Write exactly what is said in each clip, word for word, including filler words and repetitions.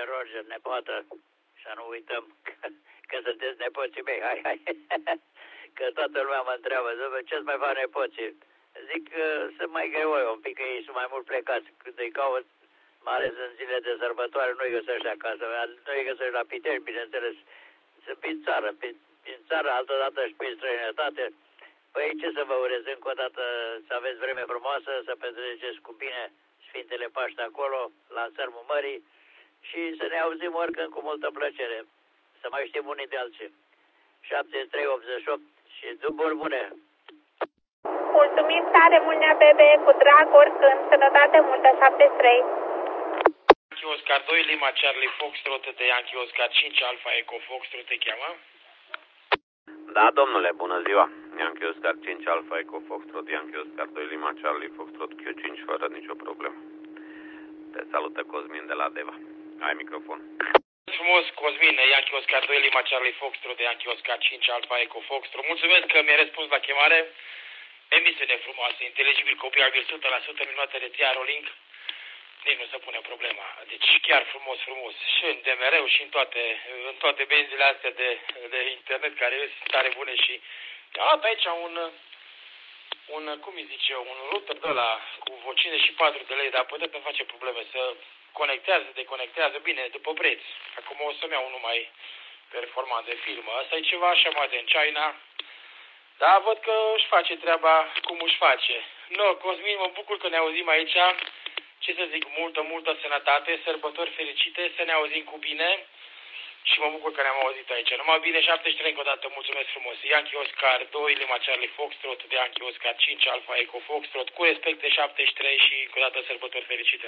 Roger, nepoată, să nu uităm că, că sunteți nepoții mei, hai, hai, că toată lumea mă întreabă, ce-ți mai fac nepoții? Zic că sunt mai greoi un pic, că ei sunt mai mult plecați, când îi caut, mai ales în zile de sărbătoare, nu-i găsești acasă, nu-i găsești la Pitești, bineînțeles, sunt prin țară, prin, prin țară, altădată și prin străinătate. Păi ce să vă urez încă o dată, să aveți vreme frumoasă, să petreceți cu bine Sfintele Paște acolo, la țărmul mării și să ne auzim oricând cu multă plăcere, să mai știm unii de alții. șaptezeci și trei optzeci și opt și duburi bune! Mulțumim tare mult, nea bebe, cu drag oricând, sănătate multă, șaptezeci și trei. Yankee Oscar doi, Lima Charlie Foxtrot de Yankee Oscar cinci, Alpha Echo Foxtrot te cheamă? Da, domnule, bună ziua. Yankee Oscar cinci, Alpha Echo Foxtrot, Yankee Oscar doi, Lima Charlie Foxtrot Q cinci, fără nicio problemă. Te salută Cosmin de la Deva. Ai microfon. Frumos, Cosmin, Yankee Oscar doi, Lima Charlie Foxtrot de Yankee Oscar cinci, Alpha Echo Foxtrot. Mulțumesc că mi-ai răspuns la chemare. Emisiune frumoasă, inteligibil, copiabil, o sută la sută, minute de tia rolling. Nici nu se pune problema. Deci chiar frumos, frumos. Și în D M R și în toate, în toate benzile astea de, de internet care sunt tare bune și am luat aici un, un, cum îi zice, un router de ăla cu vreo cincizeci și patru de lei, dar poate nu face probleme să conectează, deconectează, bine, după preț. Acum o să-mi iau unul mai performant de filmă. Asta e ceva așa mai de în China. Da, văd că își face treaba cum își face. No, Cosmin, mă bucur că ne auzim aici. Ce să zic, multă, multă sănătate, sărbători fericite, să ne auzim cu bine. Și mă bucur că ne-am auzit aici. Numai bine, șaptezeci și trei încă o dată, mulțumesc frumos. Yankee Oscar doi, Lima Charlie Foxtrot de Yankee Oscar cinci, Alpha Echo Foxtrot, cu respect de șaptezeci și trei și încă o dată sărbători fericite.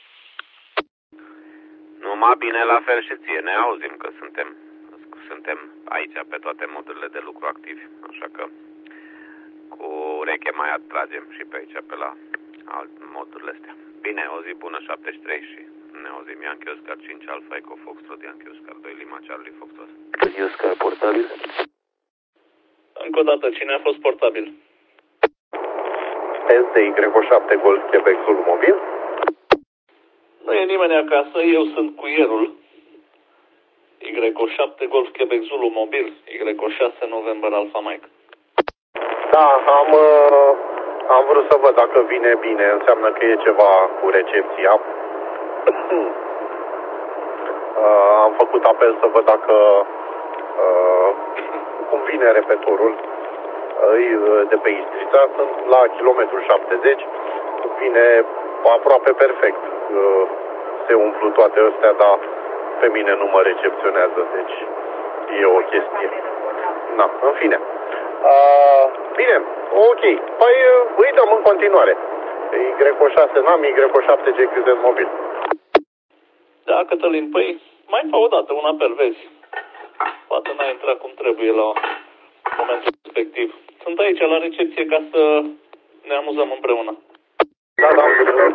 Numai bine, la fel și ție, ne auzim că suntem, suntem aici pe toate modurile de lucru activi, așa că cu ureche mai atragem și pe aici, pe la alt modurile astea. Bine, o zi bună, șaptezeci și trei și ne auzim. Yankee Oscar cinci, Alpha Echo Foxtrot, Yankee Oscar doi, Lima Charlie Foxtrot. Oscar portabil? Încă o dată, cine a fost portabil? S D Y șapte Golf Quebec Zulu mobil? Nu e nimeni acasă, eu sunt cuierul. Y șapte Golf Quebec Zulu mobil, Y șase November Alpha Mike. Da, am, uh, am vrut să văd dacă vine bine, înseamnă că e ceva cu recepția. uh, am făcut apel să văd dacă uh, cum vine repetorul uh, de pe Istrița, sunt la kilometru șaptezeci, vine aproape perfect. Uh, se umplu toate astea, dar pe mine nu mă recepționează, deci e o chestie. Da, în fine. Uh, bine, ok. Păi îi dăm în continuare. Y șase n-am, Y șapte G Q Z mobil. Da, Cătălin, păi mai fă o dată un apel, vezi. Poate n-a intrat cum trebuie la momentul respectiv. Sunt aici la recepție ca să ne amuzăm împreună. Da, da.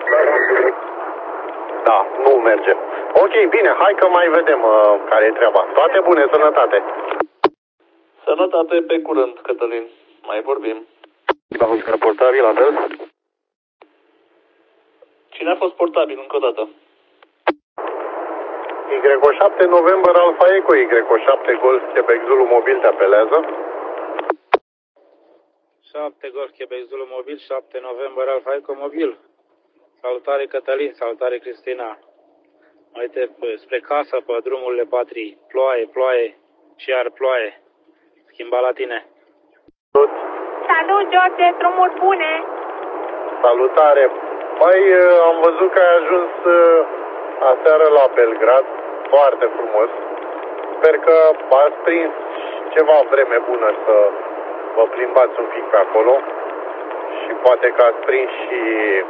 Da, nu merge. Ok, bine, hai că mai vedem uh, care e treaba. Toate bune, sănătate. Sănătate, pe curând, Cătălin. Mai vorbim. A fost portabil, la fel? Cine a fost portabil încă o dată? Y șapte November Alpha Echo, Y șapte Golf Quebec Zulu mobil te apelează. șapte Golf Quebec Zulu mobil, șapte November Alpha Echo mobil. Salutare Cătălin, salutare Cristina. Uite, spre casă, pe drumurile patriei. Ploaie, ploaie și iar ploaie. Schimba la tine. Salut, George, drumuri bune. Salutare. Păi, am văzut că ai ajuns aseară la Belgrad. Foarte frumos. Sper că ați prins ceva vreme bună să vă plimbați un pic pe acolo. Și poate că ați prins și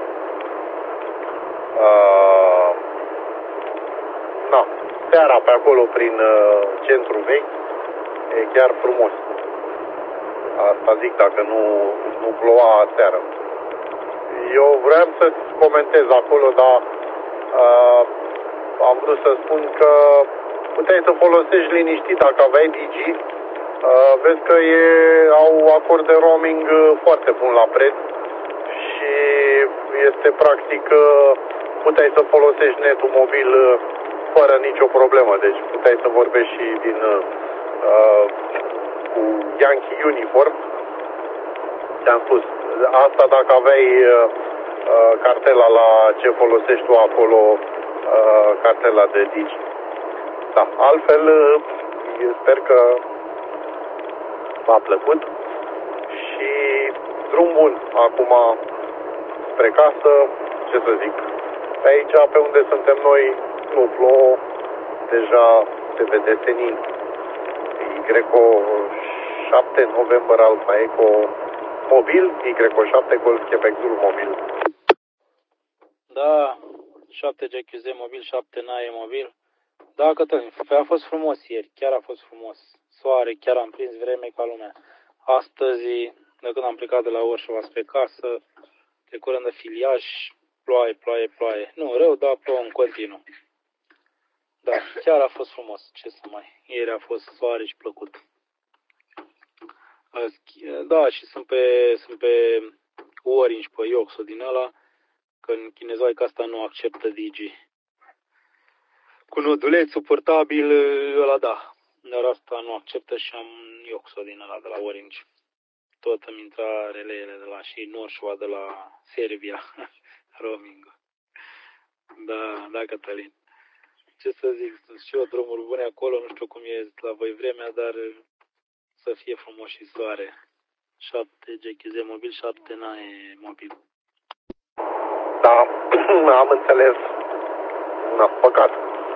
uh, na, seara pe acolo prin uh, centrul vechi. E chiar frumos. Asta zic dacă nu, nu ploua seară. Eu vreau să-ți comentez acolo, dar uh, am vrut să spun că puteai să folosești liniștit dacă aveai Digi. Uh, vezi că e, au acord de roaming foarte bun la preț și este practic uh, puteai să folosești netul mobil uh, fără nicio problemă. Deci puteai să vorbești și din uh, cu Yankee Uniform. Te-am spus, asta dacă aveai uh, cartela la ce folosești tu acolo, uh, cartela de Digi. Da, altfel eu sper că v-a plăcut și drum bun acum spre casă, ce să zic. Pe aici, pe unde suntem noi, nu plouă, deja se vede senin. Y șapte November Alpha Echo mobil, Y șapte Golf Quebec Zulu mobil. Da, șapte G Q Z mobil, șapte N A E mobil. Da, Cătălin, a fost frumos ieri, chiar a fost frumos. Soare, chiar am prins vreme ca lumea. Astăzi, de când am plecat de la Orșova spre casă, trecurând de filiaș, ploaie, ploaie, ploaie. Nu rău, dar plouă în continuu. Da, chiar a fost frumos, ce să mai. Ieri a fost soare și plăcut. Da, și sunt pe, sunt pe Orange, pe Ioxo din ăla, că în chinezoica asta nu acceptă Digi. Cu nodulețul portabil, ăla da. Dar asta nu acceptă și am Ioxo din ăla de la Orange. Tot îmi intra releele de la și Norșova de la Serbia. Roaming. Da, da, Cătălin. Ce să zic, sunt și eu drumuri bune acolo, nu știu cum e la voi vremea, dar să fie frumos și soare. șapte G Q Z mobil, șapte N A E mobil. Da, am înțeles. Na, păcat.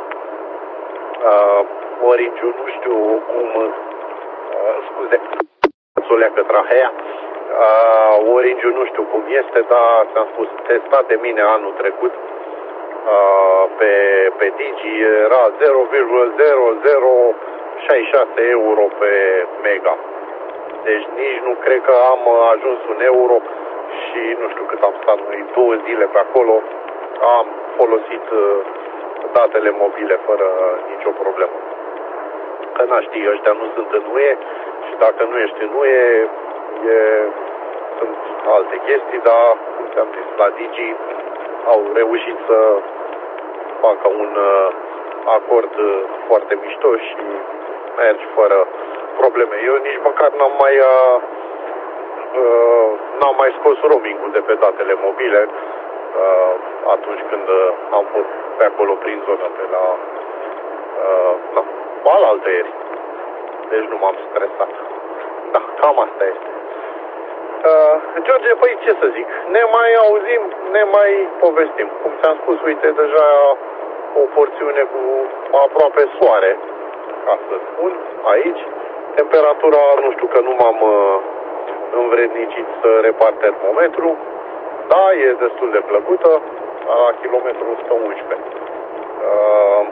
Uh, Orange, nu știu cum, uh, scuze, să o leacă trahea. Uh, Orange, nu știu cum este, dar ți-am spus, testat de mine anul trecut uh, pe, pe Digi, era zero virgulă zero zero șaizeci și șase euro pe mega. Deci nici nu cred că am ajuns un euro și nu știu cât am stat noi, două zile pe acolo, am folosit uh, datele mobile fără nicio problemă. Că n-a știi, ăștia nu sunt în U E și dacă nu ești în U E, e, sunt alte chestii, dar, cum ți-am zis, la Digi au reușit să facă un uh, acord uh, foarte mișto și mergi fără probleme. Eu nici măcar n-am mai uh, uh, n-am mai scos roaming-ul de pe datele mobile uh, atunci când uh, am fost pe acolo prin zonă pe la uh, na, alaltă ieri. Deci nu m-am stresat. Da, cam asta este. Uh, George, păi ce să zic, ne mai auzim, ne mai povestim. Cum ți-am spus, uite, deja o porțiune cu aproape soare, ca să spun, aici. Temperatura, nu știu că nu m-am uh, învrednicit să repar termometru, da, e destul de plăcută, la kilometru o sută unsprezece. Uh,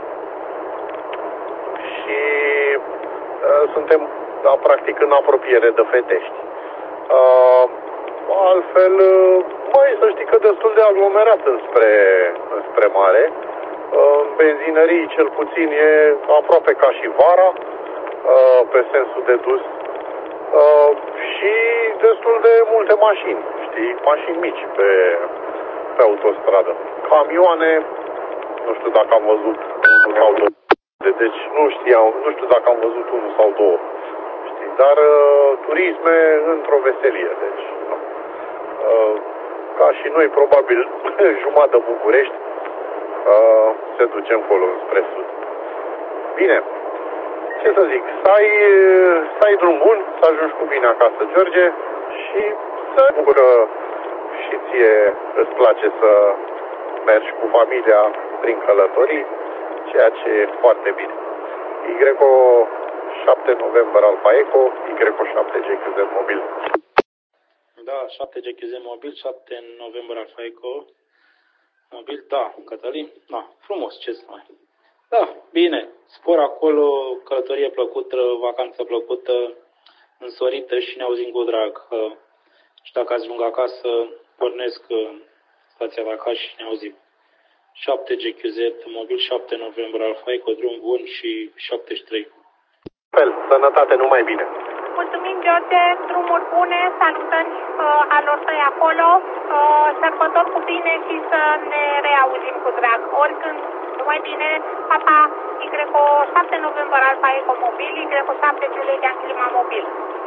și uh, suntem, da, practic, în apropiere de Fetești. Uh, altfel, uh, mai să știi că destul de aglomerat înspre, înspre mare. Uh, benzinării, cel puțin, e aproape ca și vara, uh, pe sensul de dus. Uh, și destul de multe mașini, știi, mașini mici pe, pe autostradă. Camioane, nu știu dacă am văzut unul sau două. Deci nu știam, nu știu dacă am văzut unul sau două. Știi, dar uh, turisme într-o veselie, deci nu. Uh, ca și noi, probabil, jumătate București, uh, se ducem acolo spre sud. Bine. Ce să zic, să ai, să ai drum bun, să ajungi cu bine acasă, George, și să bucur că și ție îți place să mergi cu familia prin călătorii, ceea ce e foarte bine. Y șapte November Alpha Echo, Y șapte G Q Z mobil. Da, șapte G Q Z mobil, șapte November Alpha Echo mobil, da, Cătălin, da, frumos, ce să mai. Da, bine, spor acolo, călătorie plăcută, vacanță plăcută, însorită și ne auzim cu drag. Și dacă ajung acasă, pornesc stația de acasă și ne auzim. șapte G Q Z mobil, șapte November Alpha Echo, drum bun și șaptezeci și trei. Fel, sănătate, numai bine. Mulțumim, George, drumuri bune, salutări uh, alor tăi acolo, uh, sărbători cu bine și să ne reauzim cu drag, oricând. Numai bine, papa, Y șapte November Alfa Eco Mobil, Y șapte Juliet Yankee Lima Mobil.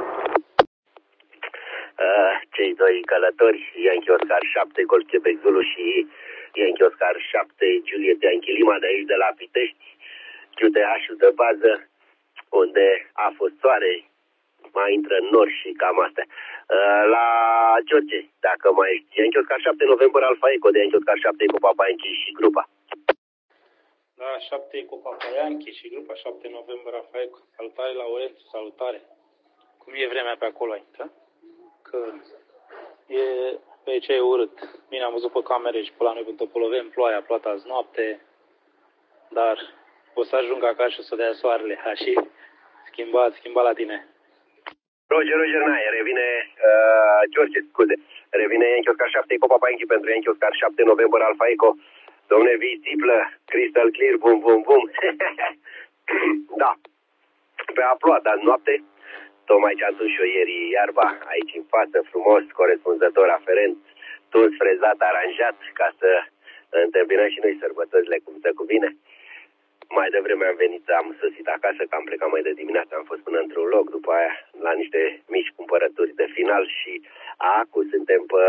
Uh, cei doi călători, Yankee Oscar șapte Golf Quebec Zulu și Yankee Oscar șapte Juliet Yankee Lima de aici de la Pitești, Q T H-ul de bază, unde a fost soare, mai intră în nori și cam astea. Uh, la George, dacă mai ești, Yankee Oscar șapte November Alfa Eco de Yankee Oscar șapte Eco Papa Yankee și grupa. Da, șapte Eco Papa Yankee și grupa șapte November Alfa Eco. Salutare la Orențu, salutare. Cum e vremea pe acolo aici, da? Că e, pe aici e urât. Bine, am văzut pe camere și pe la noi pe Topoloveni, ploaia, ploata azi noapte, dar o să ajung acasă și o să dea soarele. Ha, și schimbat, schimbat la tine. Roger, Roger, naie, revine, uh, George, scuze, revine Yankee Oscar șapte Eco Papa Yankee pentru Yankee Oscar șapte November Alfa Eco. Domne, vii tiplă, crystal clear, bum, bum, bum. Da, pe a plouat azi noapte, tocmai ce am dus și eu ieri iarba, aici în față, frumos, corespunzător, aferent, tuns, frezat, aranjat, ca să întâmpinăm și noi sărbătorile cum se cuvine. Mai devreme am venit, am sosit acasă, că am plecat mai de dimineață, am fost până într-un loc, după aia la niște mici cumpărături de final și acum suntem pe,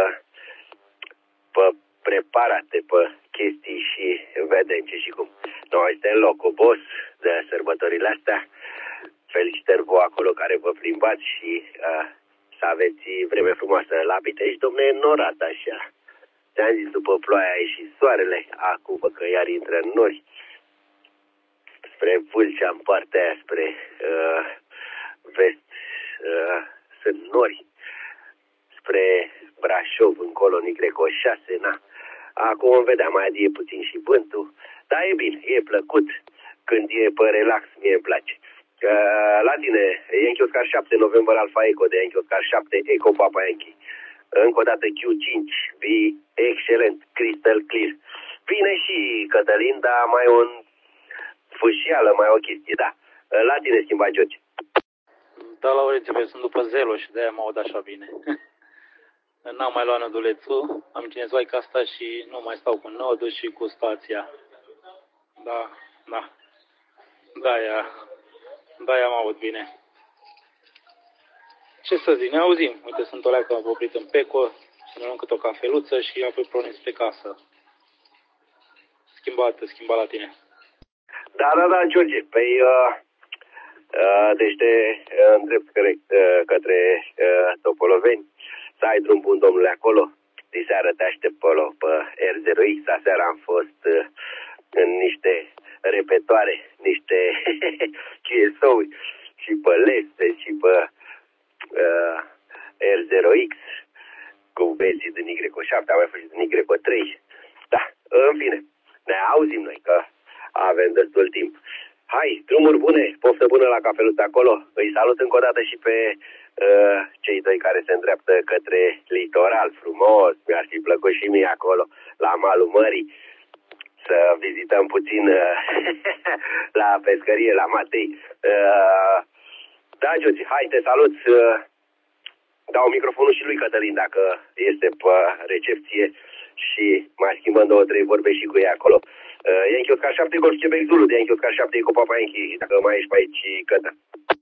pe preparate, pe chestii și vedem ce și cum. Noi suntem loc, boss de sărbătorile astea. Felicitări vouă acolo care vă plimbați și uh, să aveți vreme frumoasă. La Pitești, domne, norat așa. Ți-am zis, după ploaia a ieșit soarele, acum vă că iar intră în nori. Spre Vâlcea, în partea aia, spre uh, vest, uh, sunt nori. Spre Brașov, încolo, în Y șase, na. Acum îmi vedea, mai adie puțin și vântul. Dar e bine, e plăcut. Când e pe relax, mie îmi place. Uh, la tine, Yankee Oscar șapte November Alfa Eco de Yankee Oscar șapte Eco Papa Yankee. Încă o dată Q cinci, vii excelent, crystal clear. Vine și Cătălin, dar mai un fâșială, mai o chestie, da. Uh, la tine schimba, George. Da, Laurențiu, sunt după zelo și de-aia mă aud așa bine. N-am mai luat nodulețul, am cinezoic asta și nu mai stau cu nodul și cu stația. Da, da. Da-aia, da-aia mă aud bine. Ce să zic, ne auzim. Uite, sunt o leacă oprit în Peco, să ne luăm cât o cafeluță și apoi pornim spre casă. Schimbată, schimbat la tine. Da, da, da, George. Păi, uh, uh, deci te uh, îndrept corect, uh, către uh, Topoloveni. Să ai drum bun, domnule, acolo. Diseară te aștept pe, pe R zero X. Aseară am fost uh, în niște repetoare, niște Q S O-uri și pe Leste și pe uh, R zero X cu vezii din Y șapte, am mai fost din Y trei. Da, în fine, ne auzim noi că avem destul timp. Hai, drumuri bune, poftă bună la cafeluța acolo. Îi salut încă o dată și pe uh, cei doi care se îndreaptă către litoral frumos. Mi-ar fi plăcut și mie acolo, la malul mării, să vizităm puțin uh, la pescărie, la Matei. Uh, da, George, hai, te salut. Uh, dau microfonul și lui Cătălin, dacă este pe recepție, și mai schimbăm două, trei vorbe și cu ea acolo. Uh, Yankee Oscar șapte Golf Quebec Zulu de Yankee Oscar șapte Eco Papa Yankee, dacă mai ești pe aici, Cătă.